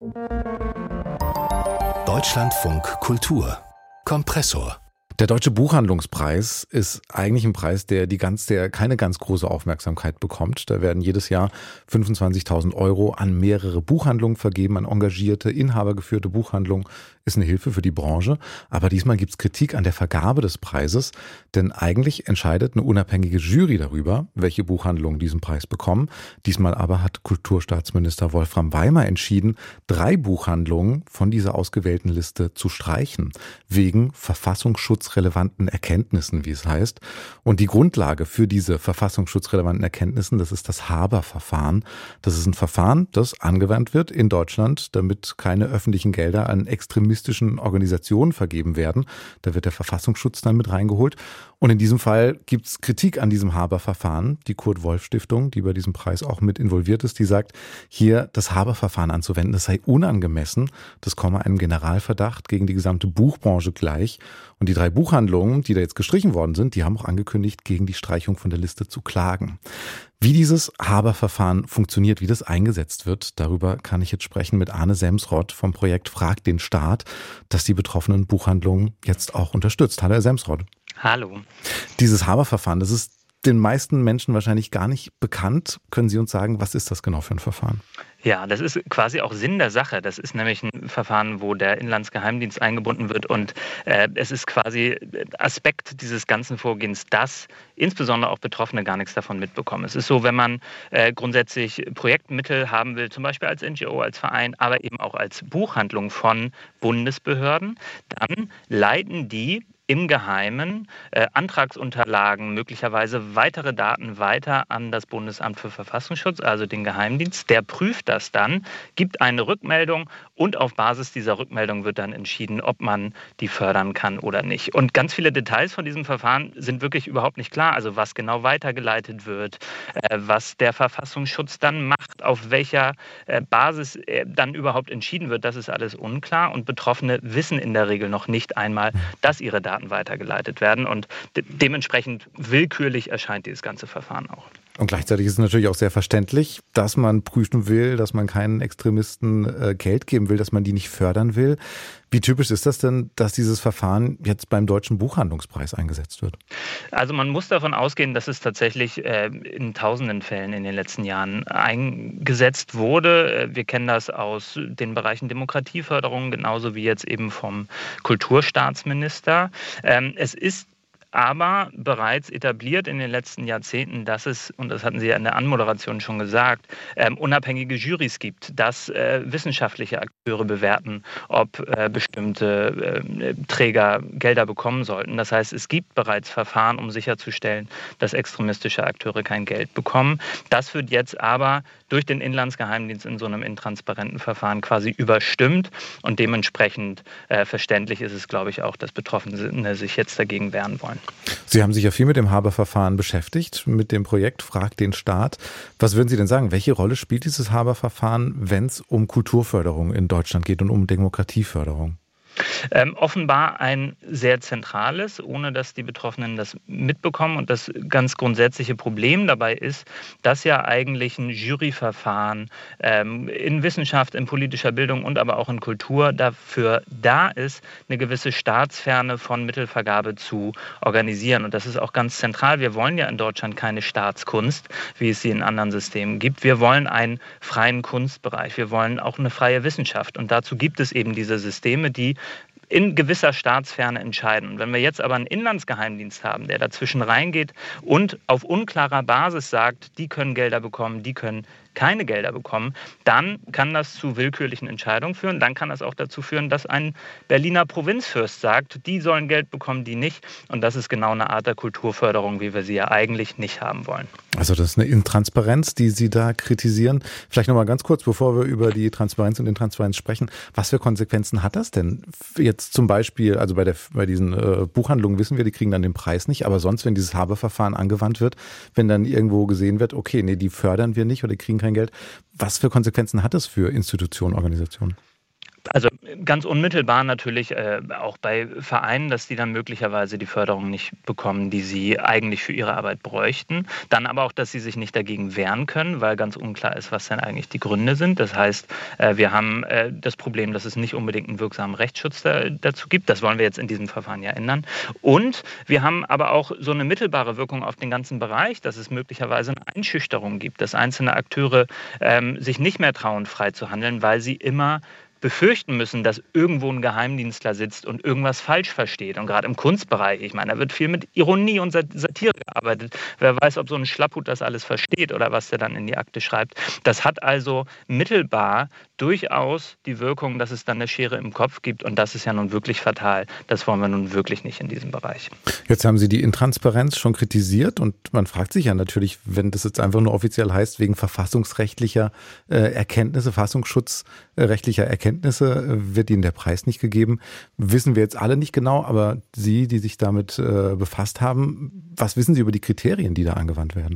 Deutschlandfunk Kultur Kompressor. Der Deutsche Buchhandlungspreis ist eigentlich ein Preis, der keine ganz große Aufmerksamkeit bekommt. Da werden jedes Jahr 25.000 € an mehrere Buchhandlungen vergeben, an engagierte, inhabergeführte Buchhandlungen. Ist eine Hilfe für die Branche. Aber diesmal gibt es Kritik an der Vergabe des Preises, denn eigentlich entscheidet eine unabhängige Jury darüber, welche Buchhandlungen diesen Preis bekommen. Diesmal aber hat Kulturstaatsminister Wolfram Weimer entschieden, 3 Buchhandlungen von dieser ausgewählten Liste zu streichen, wegen verfassungsschutzrelevanten Erkenntnissen, wie es heißt. Und die Grundlage für diese verfassungsschutzrelevanten Erkenntnissen, das ist das Haber-Verfahren. Das ist ein Verfahren, das angewandt wird in Deutschland, damit keine öffentlichen Gelder an extremistischen Organisationen vergeben werden. Da wird der Verfassungsschutz dann mit reingeholt. Und in diesem Fall gibt es Kritik an diesem Haber-Verfahren. Die Kurt-Wolf-Stiftung, die bei diesem Preis auch mit involviert ist, die sagt, hier das Haber-Verfahren anzuwenden, das sei unangemessen. Das komme einem Generalverdacht gegen die gesamte Buchbranche gleich. Und die 3 Buchhandlungen, die da jetzt gestrichen worden sind, die haben auch angekündigt, gegen die Streichung von der Liste zu klagen. Wie dieses Haber-Verfahren funktioniert, wie das eingesetzt wird, darüber kann ich jetzt sprechen mit Arne Semsrott vom Projekt Frag den Staat, das die betroffenen Buchhandlungen jetzt auch unterstützt. Hallo, Herr Semsrott. Hallo. Dieses Haber-Verfahren, das ist den meisten Menschen wahrscheinlich gar nicht bekannt. Können Sie uns sagen, was ist das genau für ein Verfahren? Ja, das ist quasi auch Sinn der Sache. Das ist nämlich ein Verfahren, wo der Inlandsgeheimdienst eingebunden wird und es ist quasi Aspekt dieses ganzen Vorgehens, dass insbesondere auch Betroffene gar nichts davon mitbekommen. Es ist so, wenn man grundsätzlich Projektmittel haben will, zum Beispiel als NGO, als Verein, aber eben auch als Buchhandlung von Bundesbehörden, dann leiten die im Geheimen Antragsunterlagen, möglicherweise weitere Daten weiter an das Bundesamt für Verfassungsschutz, also den Geheimdienst. Der prüft das dann, gibt eine Rückmeldung und auf Basis dieser Rückmeldung wird dann entschieden, ob man die fördern kann oder nicht. Und ganz viele Details von diesem Verfahren sind wirklich überhaupt nicht klar. Also was genau weitergeleitet wird, was der Verfassungsschutz dann macht, auf welcher Basis dann überhaupt entschieden wird, das ist alles unklar. Und Betroffene wissen in der Regel noch nicht einmal, dass ihre Daten weitergeleitet werden und dementsprechend willkürlich erscheint dieses ganze Verfahren auch. Und gleichzeitig ist es natürlich auch sehr verständlich, dass man prüfen will, dass man keinen Extremisten Geld geben will, dass man die nicht fördern will. Wie typisch ist das denn, dass dieses Verfahren jetzt beim Deutschen Buchhandlungspreis eingesetzt wird? Also man muss davon ausgehen, dass es tatsächlich in tausenden Fällen in den letzten Jahren eingesetzt wurde. Wir kennen das aus den Bereichen Demokratieförderung, genauso wie jetzt eben vom Kulturstaatsminister. Es ist aber bereits etabliert in den letzten Jahrzehnten, dass es, und das hatten Sie ja in der Anmoderation schon gesagt, unabhängige Jurys gibt, dass wissenschaftliche Akteure bewerten, ob bestimmte Träger Gelder bekommen sollten. Das heißt, es gibt bereits Verfahren, um sicherzustellen, dass extremistische Akteure kein Geld bekommen. Das wird jetzt aber durch den Inlandsgeheimdienst in so einem intransparenten Verfahren quasi überstimmt und dementsprechend verständlich ist es, glaube ich, auch, dass Betroffene sich jetzt dagegen wehren wollen. Sie haben sich ja viel mit dem Haber-Verfahren beschäftigt, mit dem Projekt Frag den Staat. Was würden Sie denn sagen? Welche Rolle spielt dieses Haber-Verfahren, wenn es um Kulturförderung in Deutschland geht und um Demokratieförderung? Offenbar ein sehr zentrales, ohne dass die Betroffenen das mitbekommen. Und das ganz grundsätzliche Problem dabei ist, dass ja eigentlich ein Juryverfahren in Wissenschaft, in politischer Bildung und aber auch in Kultur dafür da ist, eine gewisse Staatsferne von Mittelvergabe zu organisieren. Und das ist auch ganz zentral. Wir wollen ja in Deutschland keine Staatskunst, wie es sie in anderen Systemen gibt. Wir wollen einen freien Kunstbereich. Wir wollen auch eine freie Wissenschaft. Und dazu gibt es eben diese Systeme, die in gewisser Staatsferne entscheiden. Und wenn wir jetzt aber einen Inlandsgeheimdienst haben, der dazwischen reingeht und auf unklarer Basis sagt, die können Gelder bekommen, die können keine Gelder bekommen, dann kann das zu willkürlichen Entscheidungen führen. Dann kann das auch dazu führen, dass ein Berliner Provinzfürst sagt, die sollen Geld bekommen, die nicht. Und das ist genau eine Art der Kulturförderung, wie wir sie ja eigentlich nicht haben wollen. Also das ist eine Intransparenz, die Sie da kritisieren. Vielleicht nochmal ganz kurz, bevor wir über die Transparenz und Intransparenz sprechen. Was für Konsequenzen hat das denn? Jetzt zum Beispiel, also bei diesen Buchhandlungen wissen wir, die kriegen dann den Preis nicht. Aber sonst, wenn dieses Haber-Verfahren angewandt wird, wenn dann irgendwo gesehen wird, okay, nee, die fördern wir nicht oder die kriegen kein Geld. Was für Konsequenzen hat das für Institutionen, Organisationen? Also ganz unmittelbar natürlich auch bei Vereinen, dass die dann möglicherweise die Förderung nicht bekommen, die sie eigentlich für ihre Arbeit bräuchten. Dann aber auch, dass sie sich nicht dagegen wehren können, weil ganz unklar ist, was denn eigentlich die Gründe sind. Das heißt, wir haben das Problem, dass es nicht unbedingt einen wirksamen Rechtsschutz dazu gibt. Das wollen wir jetzt in diesem Verfahren ja ändern. Und wir haben aber auch so eine mittelbare Wirkung auf den ganzen Bereich, dass es möglicherweise eine Einschüchterung gibt, dass einzelne Akteure sich nicht mehr trauen, frei zu handeln, weil sie immer befürchten müssen, dass irgendwo ein Geheimdienstler sitzt und irgendwas falsch versteht. Und gerade im Kunstbereich, ich meine, da wird viel mit Ironie und Satire gearbeitet. Wer weiß, ob so ein Schlapphut das alles versteht oder was der dann in die Akte schreibt. Das hat also mittelbar durchaus die Wirkung, dass es dann eine Schere im Kopf gibt. Und das ist ja nun wirklich fatal. Das wollen wir nun wirklich nicht in diesem Bereich. Jetzt haben Sie die Intransparenz schon kritisiert und man fragt sich ja natürlich, wenn das jetzt einfach nur offiziell heißt, wegen verfassungsrechtlicher Erkenntnisse, verfassungsschutzrechtlicher Erkenntnisse wird Ihnen der Preis nicht gegeben. Wissen wir jetzt alle nicht genau, aber Sie, die sich damit befasst haben, was wissen Sie über die Kriterien, die da angewandt werden?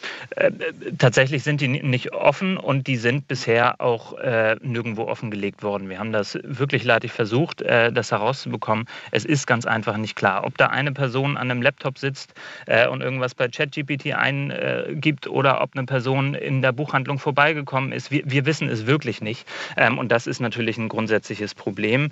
Tatsächlich sind die nicht offen und die sind bisher auch nirgendwo offengelegt worden. Wir haben das wirklich leidig versucht, das herauszubekommen. Es ist ganz einfach nicht klar, ob da eine Person an einem Laptop sitzt und irgendwas bei ChatGPT eingibt oder ob eine Person in der Buchhandlung vorbeigekommen ist. Wir wissen es wirklich nicht. Und das ist natürlich ein grundsätzliches Problem.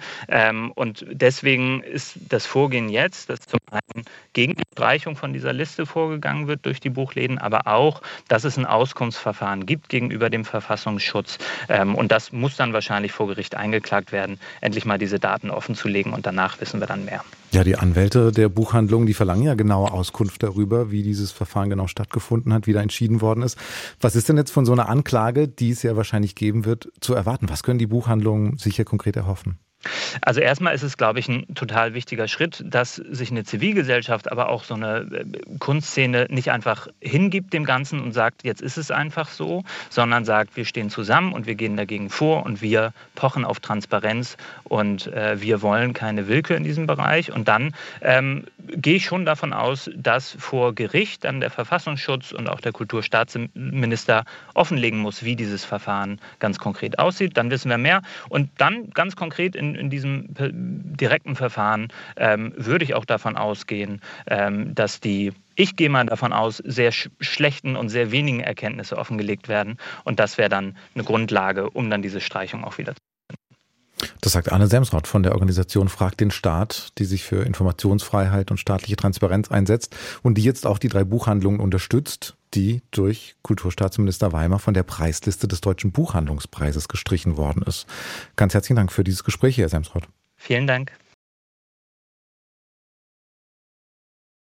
Und deswegen ist das Vorgehen jetzt, dass zum einen gegen die Streichung von dieser Liste vorgegangen wird durch die Buchläden, aber auch, dass es ein Auskunftsverfahren gibt gegenüber dem Verfassungsschutz. Und das muss dann wahrscheinlich vor Gericht eingeklagt werden, endlich mal diese Daten offenzulegen und danach wissen wir dann mehr. Ja, die Anwälte der Buchhandlungen, die verlangen ja genaue Auskunft darüber, wie dieses Verfahren genau stattgefunden hat, wie da entschieden worden ist. Was ist denn jetzt von so einer Anklage, die es ja wahrscheinlich geben wird, zu erwarten? Was können die Buchhandlungen sich hier konkret erhoffen? Also erstmal ist es, glaube ich, ein total wichtiger Schritt, dass sich eine Zivilgesellschaft, aber auch so eine Kunstszene nicht einfach hingibt dem Ganzen und sagt, jetzt ist es einfach so, sondern sagt, wir stehen zusammen und wir gehen dagegen vor und wir pochen auf Transparenz und wir wollen keine Willkür in diesem Bereich. Und dann gehe ich schon davon aus, dass vor Gericht dann der Verfassungsschutz und auch der Kulturstaatsminister offenlegen muss, wie dieses Verfahren ganz konkret aussieht. Dann wissen wir mehr. Und dann ganz konkret in diesem direkten Verfahren würde ich auch davon ausgehen, dass ich gehe mal davon aus, sehr schlechten und sehr wenigen Erkenntnisse offengelegt werden. Und das wäre dann eine Grundlage, um dann diese Streichung auch wieder zu finden. Das sagt Arne Semsrott von der Organisation Frag den Staat, die sich für Informationsfreiheit und staatliche Transparenz einsetzt und die jetzt auch die 3 Buchhandlungen unterstützt, die durch Kulturstaatsminister Weimer von der Preisliste des Deutschen Buchhandlungspreises gestrichen worden ist. Ganz herzlichen Dank für dieses Gespräch, Herr Semsrott. Vielen Dank.